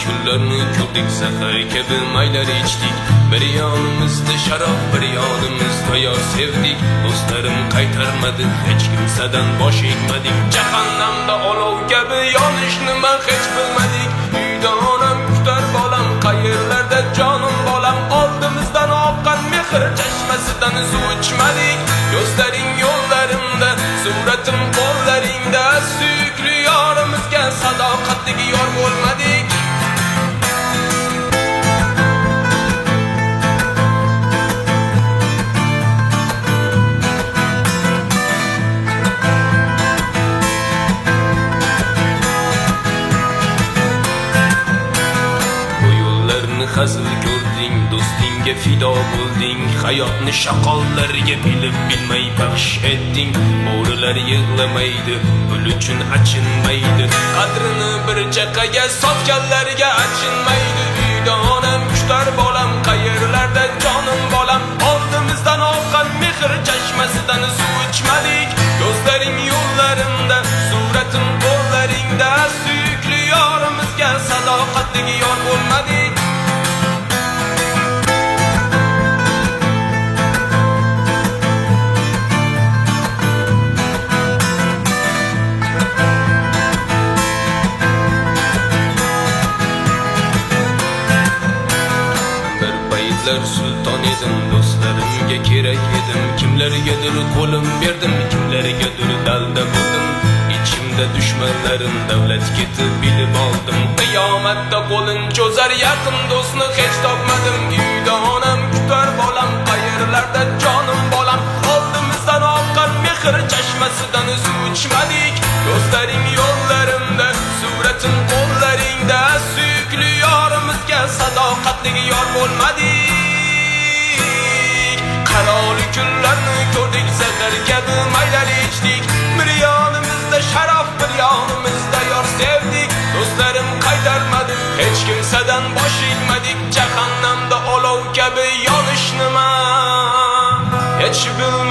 kunlarni ko'rdik, zahar kabi maylar ichdik. Bir yonimizda sharob, bir yonimizda yor sevdik. Do'stlarim qaytarmadi, hech kimsadan bosh egmadik. Jahannamda olov kabi yonish nima hech bilmadik. Uyda onam kutar bolam, qayerlarda jonim bolam. Oldimizdan oqqan mehr chashmasidan suv ichmadik. Ko'zlaring yo'llarimda, suratim qo'llaringda. Suyukli yorimizga sadoqatli yor bo'lmadik. Hazil ko'rding, do'stingga fido bo'lding. Hayotni shaqollarga bilib bilmay baxsh etding. Bo'rilar yig'lamaydi, pul uchun achinmaydi. Qadrini bir chaqaga sotganlarga achinmaydi. Uyda onam kutar bolam, qayerlarda jonim bolam. Oldimizdan oqqan mehr chashmasidan suv ichmadik. Ko'zlaring yo'llarimda, suratim qo'llaringda. Suyukli yorimizga sadoqatli yor bo'lmadik. Sulton edim, do'stlarimga kerak edim. Kimlargadir qo'lim berdim, kimlargadir dalda bo'ldim. Ichimda dushmanlarim davlat ketib bilib oldim. Qiyomatda qo'lin cho'zar yaqin do'stni hech topmadim. Uyda onam kutar bolam, qayerlarda jonim bolam. Oldimizdan oqqan mehr chashmasidan suv ichmadik. Do'stlaring yo'llarimda, suratim qo'llaringda. Suyukli yorimizga sadoqatli yor bo'lmadik. Qaroli kunlarni ko'rdik, zahar kabi maylar ichdik. Bir yonimizda sharob, bir yonimizda yor sevdik. Do'stlarim qaytarmadi, hech kimsadan bosh egmadik. Jahannamda olov kabi yonish nima hech bilmadik.